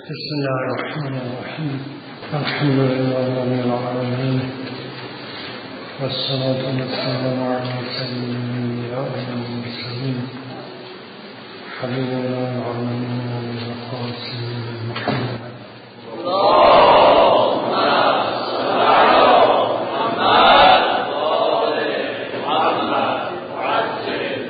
بسم الله الرحمن الرحيم. الحمد لله رب العالمين، والصلاة والسلام على سيد الأنبياء والمرسلين حبيبنا العالمين والقاسم محمد. اللهم صل على محمد وآل محمد وعجل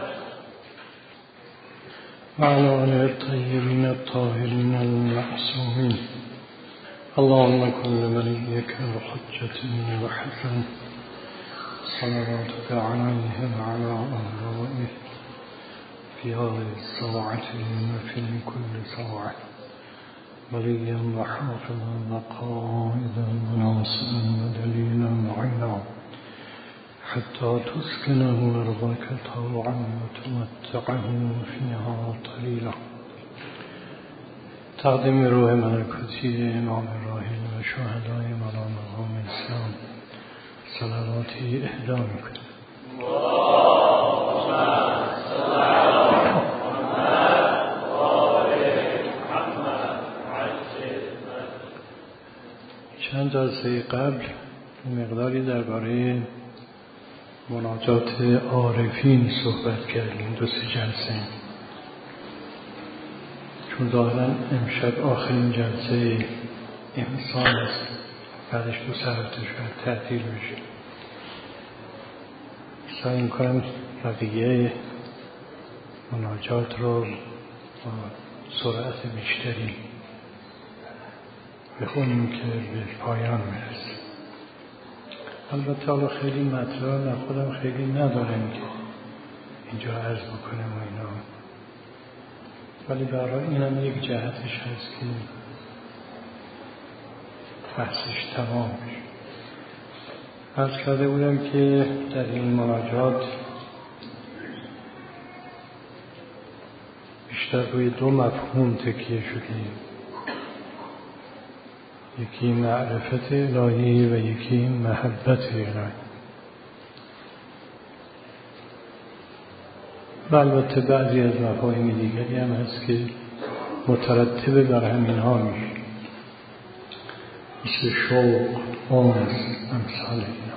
وعلى آله الطيبين الطاهرين المعصومين. اللهم كن لوليك الحجة بن الحسن صلواتك عليه وعلى آبائه في هذه الساعة وفي كل ساعة وليا وحافظا وقائدا وناصرا ودليلا وعينا حتى تسكنه أرضك طوعا وتمتعه فيها طويلا. تقدیم روح ملکوتی امام راحل و شهدای مرا مقام اسلام صلواتی اهدا میکنیم. چند جلسه قبل مقداری درباره مناجات عارفین صحبت کردیم، 2-3 جلسه، چون ظاهرا امشب آخرین جلسه امسال است، بعدش 2 هفته شاید تعطیل بشه. سعی می‌کنم بقیه مناجات رو با سرعت بیشتری بخونیم که به پایان برسه. البته حالا خیلی مطلب نه خودم خیلی ندارم که اینجا عرض بکنم و اینا، ولی برای اینم یک جهتش هست که بحثش تمام بشه. عرض کرده بودم که در این مناجات بیشتر روی 2 مفهوم تکیه شدیم، یکی معرفت الهی و یکی محبت الهی. و البته بعضی از مفاهیم دیگری هم هست که مترتب بر همین ها میشه، مثل شوق، انس، امثال اینا.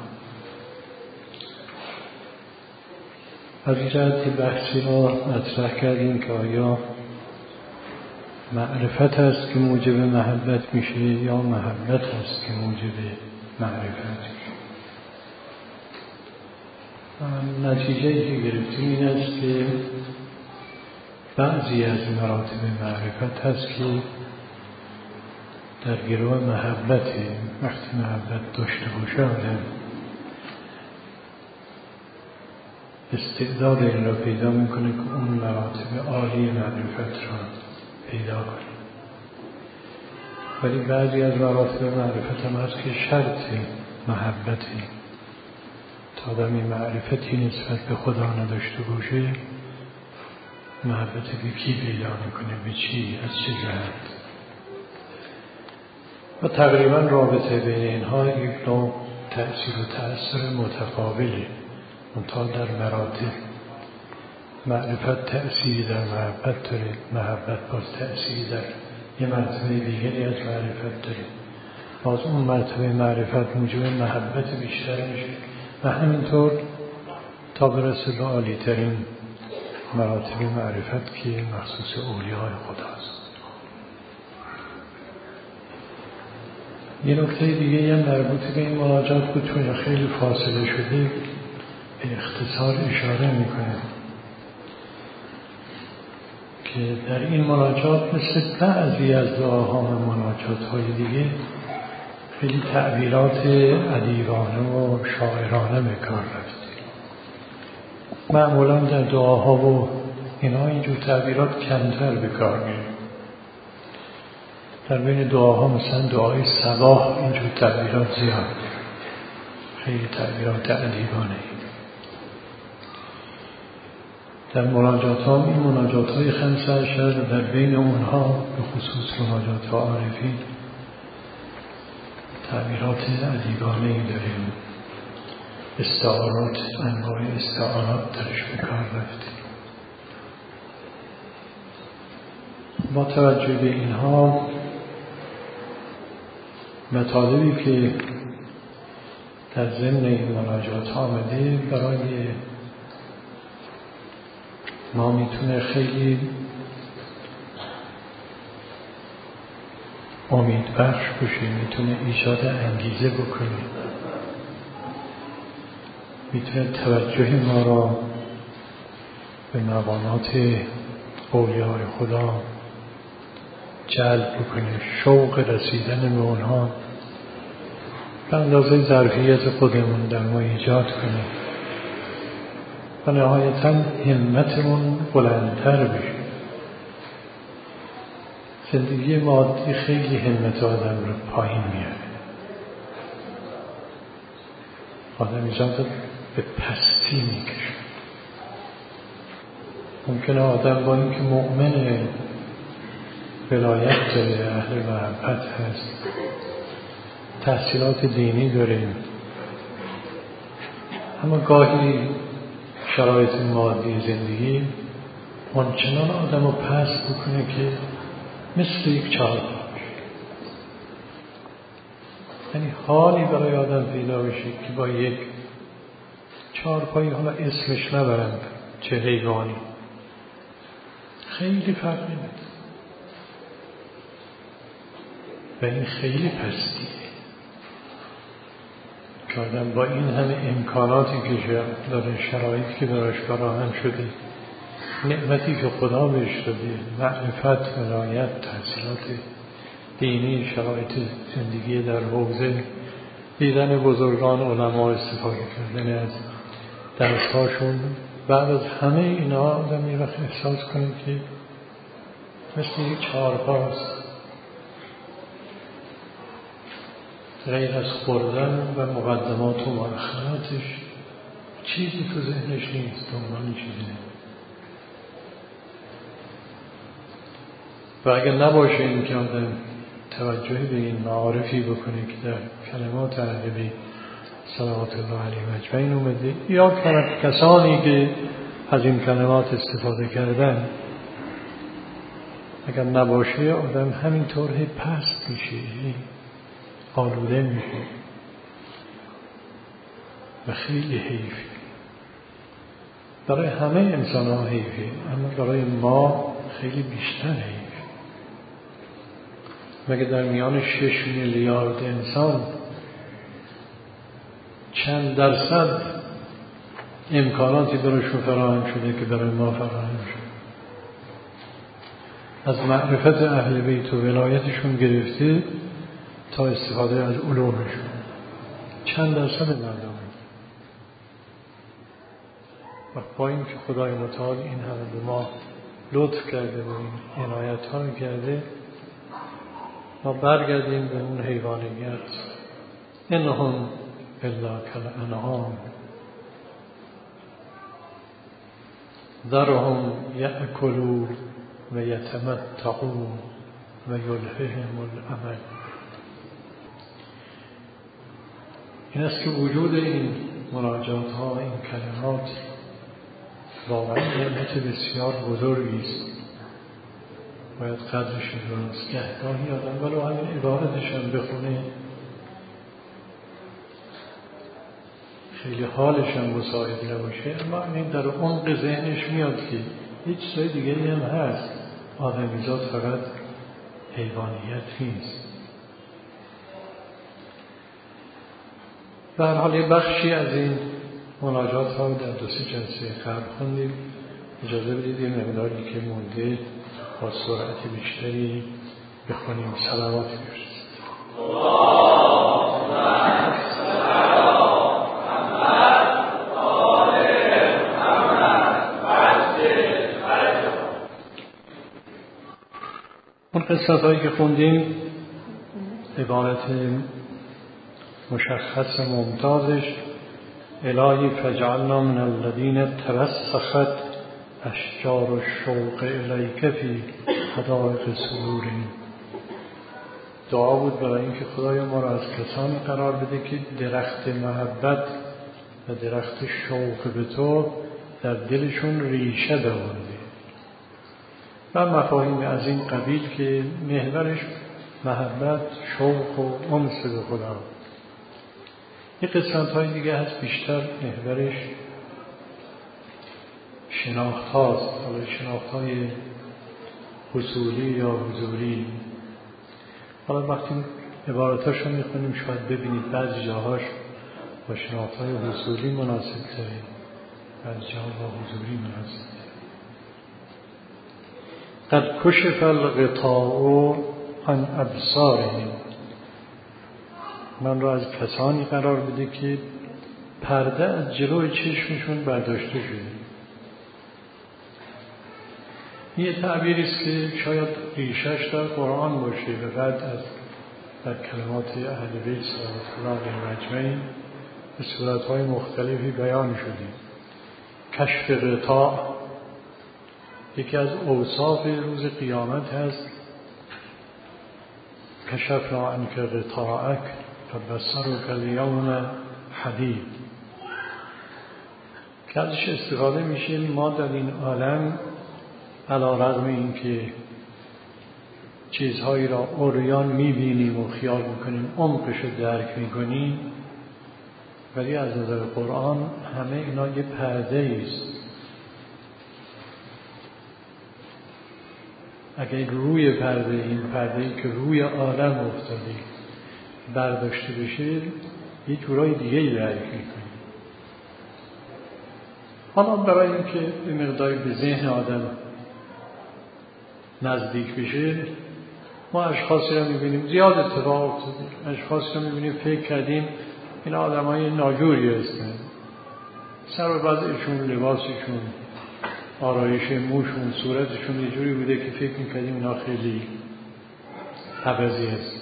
از این جهت بحثی را مطرح کردیم که آیا معرفت است که موجب محبت میشه یا محبت است که موجب معرفت میشه. نتیجه‌ای که گرفتیم این است که بعضی از مراتب معرفت هست که در گروه محبت، وقتی محبت داشته باشه آدم استعداد این را پیدا میکنه که اون مراتب عالی معرفت را پیدا کنه. ولی بعضی از مراتب معرفت هم هست که شرط محبتی، تا آدمی معرفتی نسبت به خدا نداشته باشه محبت به کی پیدا میکنه، به چی، از چه جهت؟ و تقریبا رابطه بین اینها یک نوع تأثیر و تأثیر متقابله، منتها در مراتب. معرفت تأثیری در محبت داره، محبت باز تأثیری در یه مرتبه دیگری از معرفت داره، باز اون مرتبه معرفت موجب محبت بیشتر میشه و همینطور تا برسه به عالی ترین مراتب معرفت که مخصوص اولیای خداست. یه نکته دیگه هم مربوط به این مناجات بود، چون خیلی فاصله شده به اختصار اشاره میکنه که در این مناجات مثل بعضی از دعاها و مناجات های دیگه خیلی تعبیرات ادیبانه و شاعرانه به کار رفته. معمولا در دعاها و اینا اینجور تعبیرات کمتر به کار میره. در بین دعاها مثلا دعای صباح اینجور تعبیرات زیاد، خیلی تعبیرات ادیبانه. در مناجات ها این مناجات های 5 اشعار در بین اونها به خصوص مناجات عارفین تعبیرات ادیبانه‌ای داریم، استعارات، انواع استعارات درش به کار رفته. با توجه به اینها مطالبی که در ضمن این مناجات آمده برای ما میتونه خیلی امید بخش باشه، میتونه ایجاد انگیزه بکنه، میتونه توجه ما را به مقامات اولیاء خدا جلب بکنه، شوق رسیدن به اونها به اندازه ظرفیت خودمون در ما ایجاد کنه و نهایتاً همتمون بلندتر بشه. زندگی مادی خیلی همت آدم رو پایین میاره، آدم ایجاد به پستی میکشه. ممکنه آدم با اینکه مؤمن ولایت داره، اهل محبت هست، تحصیلات دینی داریم، اما گاهی شرایط مادی زندگی آنچنان آدم رو پست بکنه که مثل یک چهارپاش، یعنی حالی برای آدم پیدا بشه که با یک چهارپایی، حالا اسمش نبرم چه حیوانی، خیلی فرقی نداره و این خیلی پستیه که آدم با این همه امکاناتی که داره، شرایطی که براش فراهم شده، نعمتی که خدا بهش داده، معرفت، ولایت، تحصیلات دینی، شرایط زندگی در حوزه دیدن بزرگان علما، استفاده کردن از درس‌هاشون، بعد از همه اینا آدم یه وقت احساس کنه که مثل یک چهارپاست، غیر از خوردن و مقدمات و مؤخراتش چیزی تو ذهنش نیست، دنبال چیزی نیست. و اگر نباشه این که آدم توجه به این معارفی بکنه که در کلمات اهل بیت صلوات الله علیهم اجمعین اومده، یا کسانی که از این کلمات استفاده کردن، اگر نباشه آدم همینطور پست میشه، آلوده میشه و خیلی حیفه. برای همه انسان ها حیفه، اما برای ما خیلی بیشتر حیفه. مگه در میان 6 میلیارد انسان چند درصد امکاناتی برایشون فراهم شده که برای ما فراهم شده؟ از معرفت اهل بیت و ولایتشون گرفته تا استفاده از علومشون، چند درصد مردم. و با این که خدای متعال این همه به ما لطف کرده و این عنایت ها کرده، ما برگردیم به اون حیوانیت. انهم الا کالانعام ذرهم یأکلوا و یتمتعوا و یلههم الامل. این است که وجود این مناجات ها، این کلمات واقعا نعمت بسیار بزرگی است، باید قدرش دانست. گهگاهی آدم ولو همین عبارتش هم بخونه خیلی حالش هم مساعد نباشه، اما این در عمق ذهنش میاد که هیچ چیز دیگری هم هست، آدمیزاد فقط حیوانیت نیست. به هر حال یه بخشی از این مناجات ها در 2-3 جلسه قبل خوندیم. اجازه بدید یه مقداری که مونده با سرعت بیشتری بخونیم. صلوات بیارید. اون قصت هایی که خوندیم عبارت مشخص ممتازش الهی فجعلنا من الذین ترسخت اشجار الشوق الیک فی حدائق صدورهم. دعا بود برای اینکه خدایا ما را از کسانی قرار بده که درخت محبت و درخت شوق به تو در دلشون ریشه دوانده و مفاهیم از این قبیل که محورش محبت، شوق و انس به خدا. یه قسمت های دیگه هست بیشتر محورش شناخت هاست، حالا شناخت های حصولی یا حضوری. حالا وقتی عباراتاش رو میخونیم شاید ببینید بعضی جاهاش با شناخت های حصولی مناسب تره، بعضی جاها با حضوری مناسب تره. قد کشف الغطاء عن ابصارهم، من را از کسانی قرار بده که پرده از جلوی چشمشون برداشته شده. یه تعبیری است که شاید ریشش در قرآن باشه و بعد از در کلمات اهل بیت صلی الله علیه اجمعین به صورت‌های مختلفی بیان شده. کشف غطاء یکی از اوصاف روز قیامت هست. کشفنا عنک غطاءک فبصرک الیوم حدید، که ازش استفاده میشه ما در این عالم علی رغم این که چیزهایی را عریان میبینیم و خیال میکنیم، عمقش رو درک میکنیم، ولی از نظر قرآن همه اینا یه پرده است. اگر روی پرده، این پرده‌ای که روی عالم افتاده برداشته بشه، یه جورای دیگه درک میکنیم. حالا برای اینکه به مقداری به ذهن آدم نزدیک بشه، ما اشخاصی رو میبینیم زیاد اتفاق افتاده، اشخاصی رو میبینیم فکر کردیم این آدمای ناجوری هستن، سر و وضعشون، لباسشون، آرایش موشون، صورتشون یه جوری بوده که فکر میکردیم اینا خیلی عوضی هست.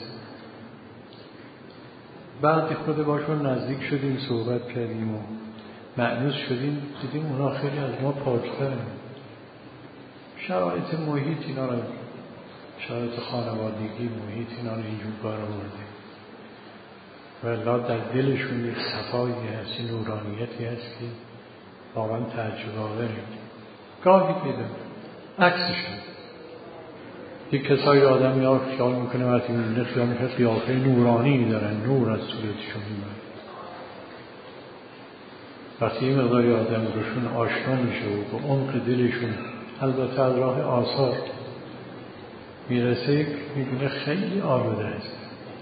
بعد خود باشون نزدیک شدیم، صحبت کردیم و مأنوس شدیم، دیدیم اونا خیلی از ما پاکترن. شرایط محیط اینا رو، شرایط خانوادگی محیط اینا رو اینجور بار آورده و الله در دلشون یک صفایی هست، نورانیتی هست که واقعا تعجب آوره. گاهی دیدم عکسشون یک کسایی آدم یا خیال میکنه وقتی میبینه خیال میکنه قیافه نورانی دارن، نور از صورتشون میاد. وقتی این مقداری آدم روشون آشنا میشه و به عمق دلشون البته از راه آثار میرسه، میبینه خیلی آلوده است.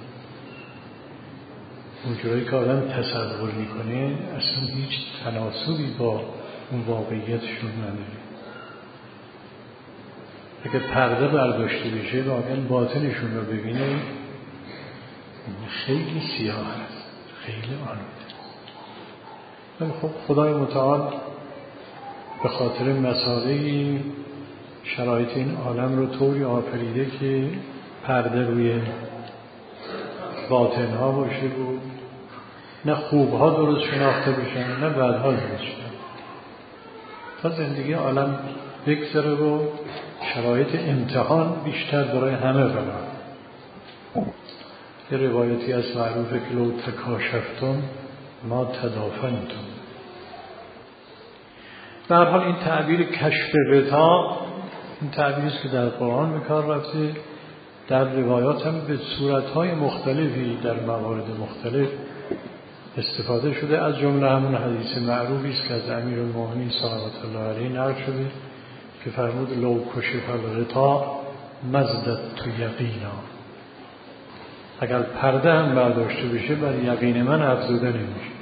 اونجوری که آدم تصور میکنه اصلا هیچ تناسبی با اون واقعیتشون نداره. اگه پرده برداشته بشه و آدم باطنشون رو ببینه، خیلی سیاه هست، خیلی آلوده. ولی خب خدای متعال به خاطر مسائلی شرایط این عالم رو طوری آفریده که پرده روی باطنها باشه و نه خوبها درست شناخته بشن نه بدها درست شناخته، تا زندگی عالم بگذره و شرایط امتحان بیشتر برای همه قرار. یه روایتی از معروفه که لو تکاشفتم ما تدافنتم. به هر حال این تعبیر کشف غطا، این تعبیری است که در قرآن به کار رفته، در روایات هم به صورت‌های مختلفی در موارد مختلف استفاده شده. از جمله همون حدیث معروفی است که از امیرالمومنین صلوات الله علیه نقل شده که فرمود لو کشف الغطا مزددت یقینا، اگر پرده هم برداشته بشه بر یقین من افزوده نمیشه.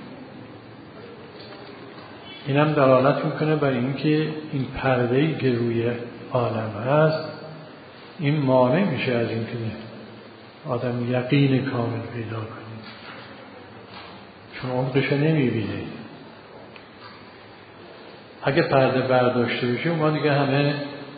این هم دلالت میکنه بر اینکه این پرده‌ای که روی عالم هست این مانع میشه از اینکه آدم یقین کامل پیدا کنه، چون عمقش نمیبینه. اگه پرده برداشته بشه اون دیگه همه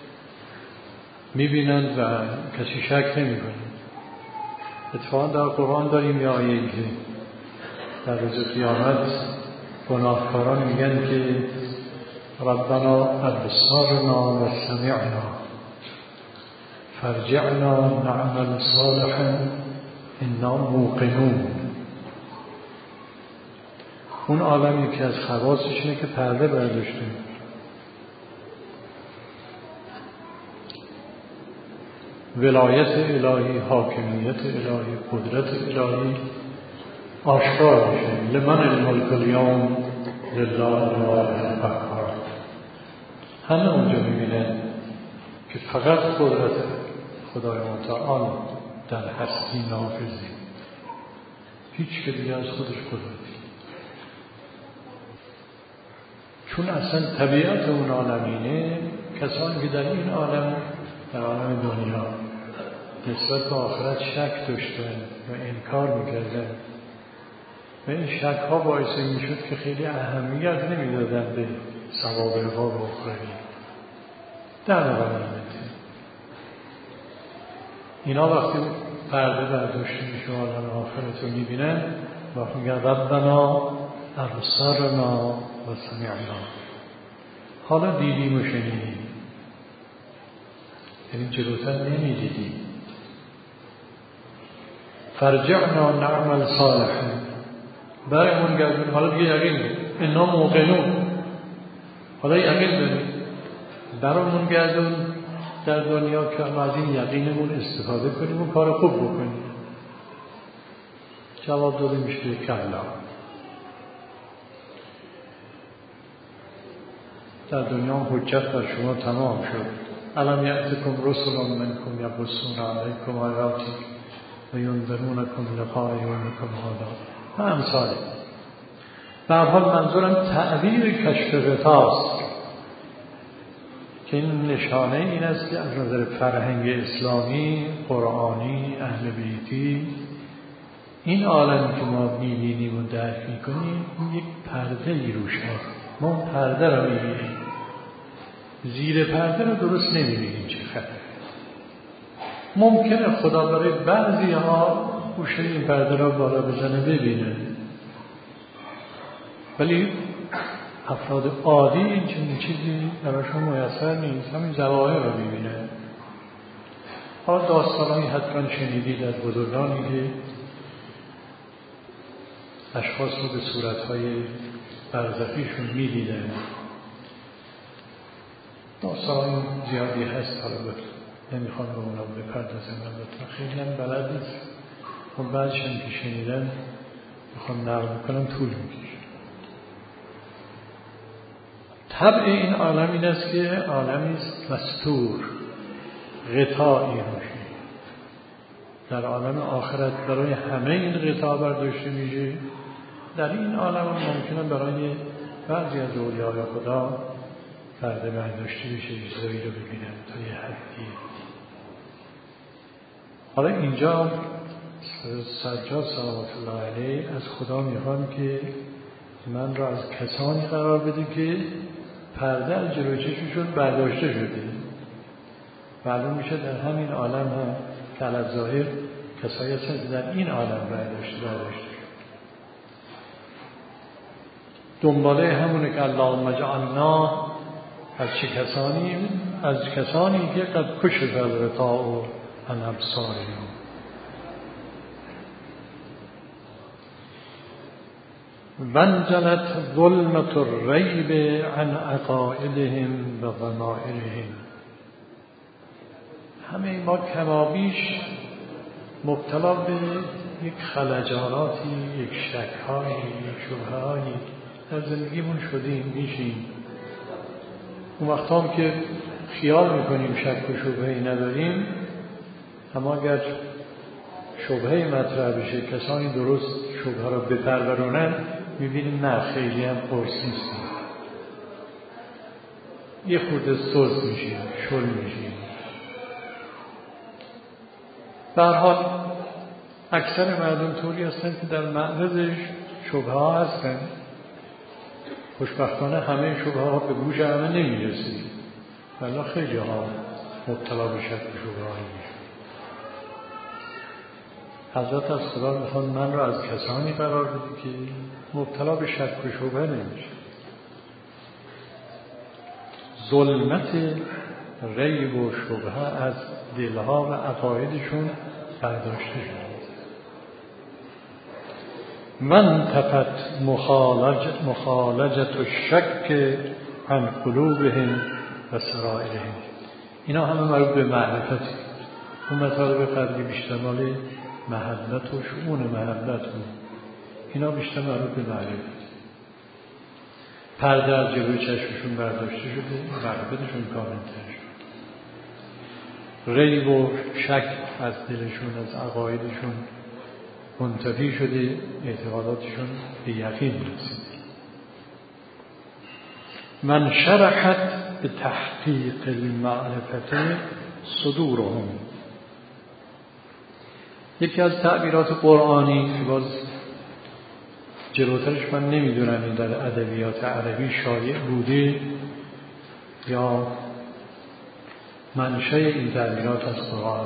میبینند و کسی شک نمیکنه. اتفاقا در قرآن داریم یا آیه‌ای که در روز قیامت گناهکاران میگن که ربنا ابصرنا و سمعنا فرجعنا نعمل صالحا انا موقنون. اون عالمی که از خواصش اینه که پرده برداشته. ولایت الهی، حاکمیت الهی، قدرت الهی آشکار میشه. لمن الملک اليوم لله الواحد القهار. همه اونجا میبینن که فقط قدرت خدای متعال در هستی نافذه، هیچ که دیگه از خودش قدرتی. چون اصلا طبیعت اون عالمینه، کسانی که در این عالم، در عالم دنیا نسبت به آخرت شک داشتن و انکار میکردن و این شک ها باعث میشد که خیلی اهمیت نمیدادن به ثواب عقاب اخروی در قیامت. اینا وقتی پرده برداشته میشه عالم آخرت رو میبینن، وقتی میگن ربنا ابصرنا و سمعنا، حالا دیدیم و شنیدیم، یعنی جلوتر نمیدیدیم. فرجعنا نعمل صالحا، برمون گردون، حالا دیگه یقین داریم، انا موقنون، حالا یقین داریم، برمون گردون در دنیا که از این یقینمون استفاده کنیم و کار خوب بکنیم. جواب داده میشه کلا. در دنیا حجت بر شما تمام شد. الم یأتکم رسل منکم یقصون علیکم آیاتی و ینذرونکم لقاء یومکم هذا و امثاله. به هر حال منظورم تعبیر کشف غطاست که این نشانه این است که از نظر فرهنگ اسلامی، قرآنی، اهل بیتی، این عالم که ما می‌بینیم و درک می‌کنیم یک پرده ای روش هست. ما پرده رو می‌بینیم، زیر پرده رو درست نمی‌بینیم. چه خبره؟ ممکنه خدا برای بعضی ها گوشه این پرده رو بالا بزنه ببینه، ولی افراد عادی این چنین چیزی براشون میسر نیست، همین ظواهر رو می‌بینه. حالا داستانایی حتما شنیدید از بزرگانی که اشخاص رو به صورت‌های برزخیشون می‌دیدن. داستان زیادی هست، حالا نمیخوام به اونا بپردازم، البته خیلی هم بلد نیست، خب بعضیش هم که شنیدن میخوام نقل کنم طول میکشه. طبع این عالم این است که عالمی است مستور، غطایی روشه. در عالم آخرت برای همه این غطا برداشته میشه، در این عالم ممکنه برای بعضی از اولیای خدا پرده برداشته میشه، چیزایی رو ببینن تا یه حدی. حالا اینجا سجاد صلوات الله علیه از خدا میخوام که من را از کسانی قرار بده که پرده از جلوی چشمشون برداشته شده. معلوم میشه در همین عالم هم که علی ظاهر کسایی هستن که در این عالم برداشته شده. دنباله همونه که اللهم اجعلنا از چه کسانی؟ از کسانی که قد کشف الغطاء عن ابصارهم. وانجلت ظلمة الریب عن عقائدهم و ضمائرهم. همه ما کمابیش مبتلا به یک خلجاناتی، یک شک‌هایی، یک شبههایی در زندگیمون شدیم، میشیم. اون وقت هم که خیال میکنیم شک و شبهه‌ای نداریم، اما اگر شبهه‌ای مطرح بشه، کسانی درست شبهه را بپرورونن، میبینیم نه خیلی هم قرص نیست، یه خورده سوز میشیم، شل میشیم. به هر حال اکثر مردم طوری هستن که در معرض شبهه ها هستن. خوشبختانه همه شبهه ها به گوش همه نمیرسه، ولی خیلی ها مبتلا به شک و شبهه هایی میشه. حضرت از خدا میخوان من را از کسانی قرار بده که مبتلا به شک و شبهه نمیشه. ظلمت ریب و شبهه از دلها و عقایدشون برداشته شده. من تفت مخالجت الشک عن قلوبهم و سرائرهم. اینا همه مربوط به معرفت. اون مطالب قبلی بیشتر مال محبت و شؤون محبت بود، اینا بیشتر مربوط به معرفت. پرده از جلوی چشمشون برداشته شده، معرفتشون کامل‌تر شد. ریب و شک از دلشون، از عقایدشون منتفی شده، اعتقاداتشون به یقین رسیده. من شرحت به تحقیق المعرفت صدورهم. یکی از تعبیرات قرآنی که باز جلوترش من نمیدونم این در ادبیات عربی شایع بوده یا منشأ این تعبیرات از قرآنه،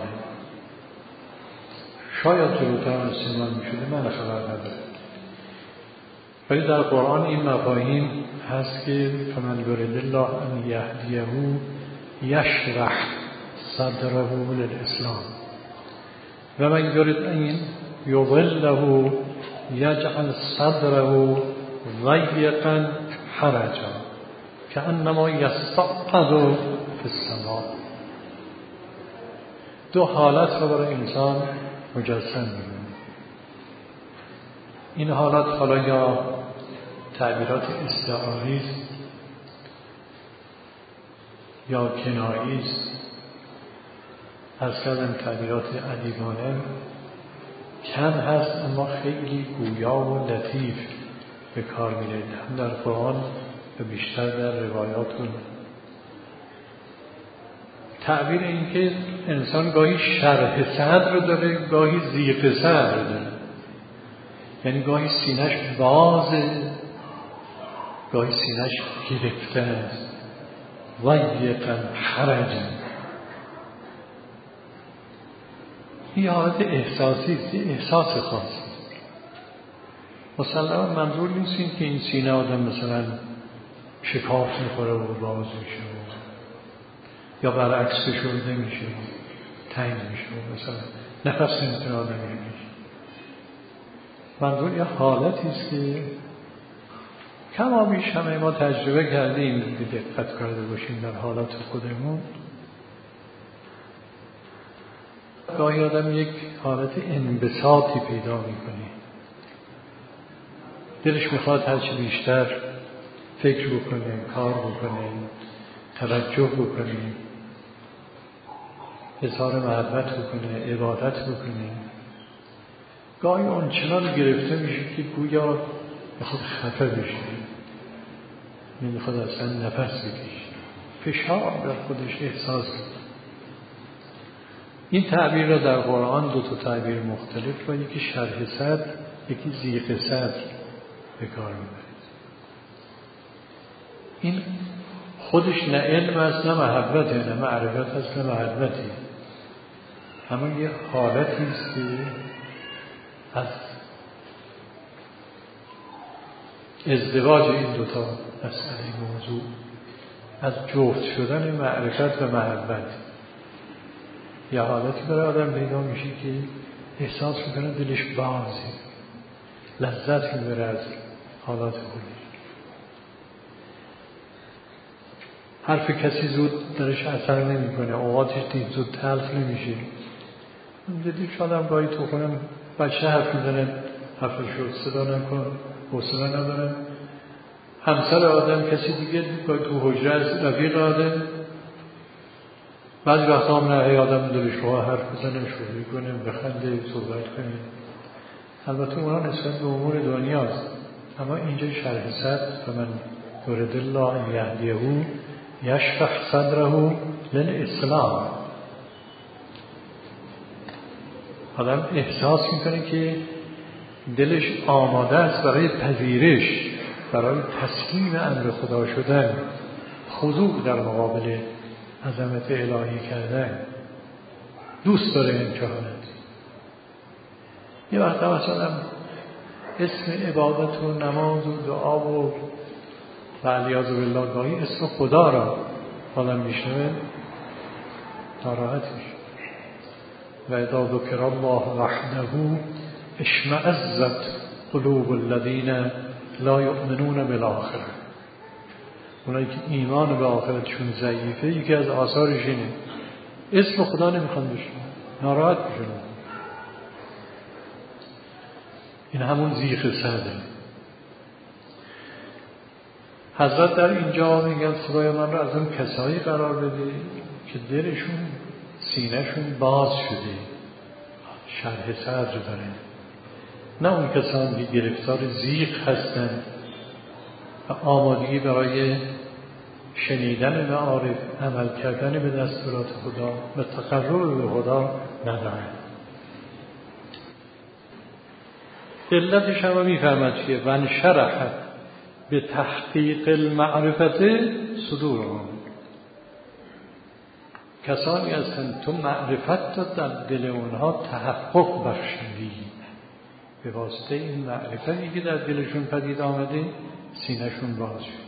شاید جلوتر استعمال میشده، من خبر ندارم، ولی در قرآن این مفاهیم هست که فمن یرید الله ان یهدیه یشرح صدره للاسلام و من یرید ان یضله یجعل صدره ضیقا حرجا کأنما یصعد فی السماء. دو حالت رو برای انسان مجسم می‌کنه. این حالت حالا یا تعبیرات استعاری است یا کنایی است، از کردن تعبیرات ادیبانه کم هست اما خیلی گویا و لطیف به کار میره، هم در قرآن و بیشتر در روایاتون. تعبیر این که انسان گاهی شرح صدر رو داره، گاهی ضیق صدر رو داره، یعنی گاهی سینه‌اش بازه، گاهی سینه‌اش گرفته است، ضیقا حرجا. این حالت احساسی است، احساس خاصی. مسلما منظور نیست این که این سینه آدم مثلا شکاف میخوره و باز میشه یا برعکس فشرده میشه، تنگ میشه، مثلا نفس نمیتونه آدم بکشه. منظور یه حالتی است که کما بیش همه ما تجربه کردیم، به دقت کرده باشیم در حالات خودمون. گاهی آدم یک حالت انبساطی پیدا میکنه، دلش میخواد هرچی بیشتر فکر بکنه، کار بکنه، توجه بکنه، اظهار محبت بکنه، عبادت بکنه. گاهی اون چنان گرفته میشه که گویا میخواد خفه بشه، نمیخواد اصلا نفس بکشه، فشار در خودش احساس کنه. این تعبیر را در قرآن دو تا تعبیر مختلف و یکی شرح صدر، یکی ضیق صدر به کار میبرد. این خودش نه علم است نه محبته، نه معرفت است نه محبتی، همون یه حالتی است که از ازدواج این دوتا مسئله موضوع، از جفت شدن معرفت و محبت، یه حالتی برای آدم پیدا میشه که احساس میکنه دلش بازه، لذت میبره از حالات خودش. حرف کسی زود درش اثر نمیکنه، اوقاتش دید زود تلخ نمیشه. دیدی که آدم گاهی تو خونم بچه حرف میزنه، حرفش رو صدا نکن، حوصله نداره. همسر آدم کسی دیگه گاهی تو حجره از رفیق آدم، بعضی وقتا هم نه، آدم دلش بخواه حرف بزنه، شوخی کنه، بخنده، صحبت کنه. البته اونا نسبت به امور دنیاست، اما اینجا شرح صدر فمن یرید الله ان یهدیه یشرح صدره للاسلام. آدم احساس میکنه که دلش آماده است برای پذیرش، برای تسلیم امر خدا شدن، خضوع در مقابل عظمت الهی کردن، دوست داره این حالت. یه وقت مثلا اسم عبادت و نماز و دعا و علیاذ بالله گاهی اسم خدا را آدم میشنوه ناراحت میشه. و اذا ذکر الله وحده اشمئزت قلوب الذین لا یؤمنون بالآخرة. اونایی که ایمان به آخرتشون ضعیفه، یکی از آثارش اینه اسم خدا نمیخوان بشنون. ناراحت میشن. این همون ضیق صدره. حضرت در اینجا میگن خدای من را از اون کسایی قرار بده که دلشون سینهشون باز شده، شرح صدر داره، نه اون کسانی که گرفتار ضیق هستند و آمادگی برای شنیدن معارف، عمل کردن به دستورات خدا و تقرب به خدا ندارند. علتش هم میفهمد که من شرح به تحقیق المعرفت صدورهم، کسانی هستند تو معرفت تا در دل اونها تحقق بخشیدی، به واسطه این معرفتی که در دلشون پدید آمده سینهشون باز شد.